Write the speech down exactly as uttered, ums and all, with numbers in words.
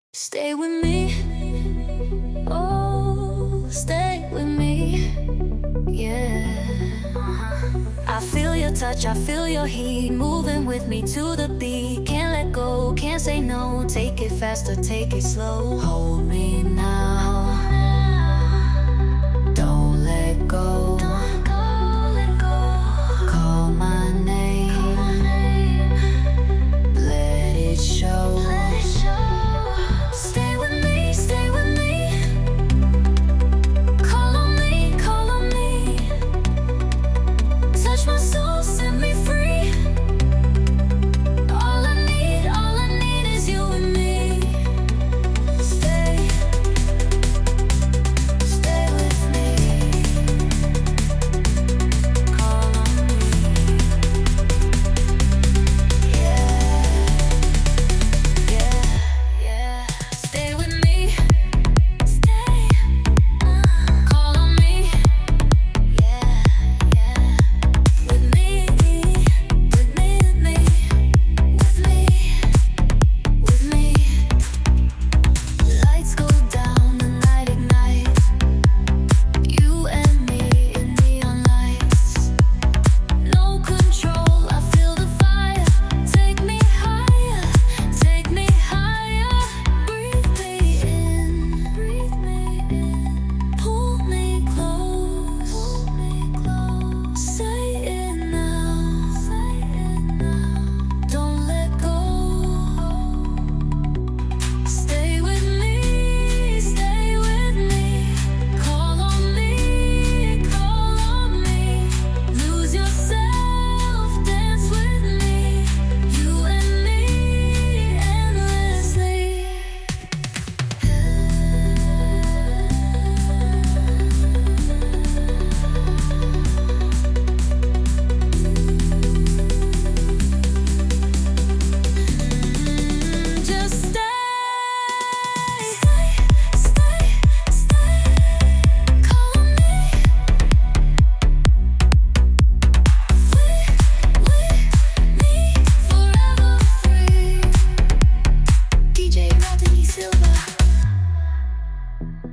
Stay with me, oh, stay with me, yeah. I feel your touch, I feel your heat, moving with me to the beat. Can't let go, can't say no, take it faster, take it slow. Hold me now, don't let go. Call my name, let it show. Stay with me, stay with me. Call on me, call on me. Touch my soul, set me free. All I need, all I need is you and me. Stay, stay with me. Call on me. Yeah, yeah, yeah. Stay with me. Stay. Call on me. Yeah, yeah. With me, with me, with me, with me, with me. Lights go down, the night ignite. You and me in neon lights. No control, I feel the fire. Take me higher, take me higher. Breathe me in, breathe me in. Pull me close, pull me close. Say it now, say it now. Don't let go. Stay with me, stay with me. Call on me, call on me. Lose yourself, dance with me. You and me endlessly. Just stay, stay, stay, stay. Call on me. We, we, me, forever free. D J Rodney Silva.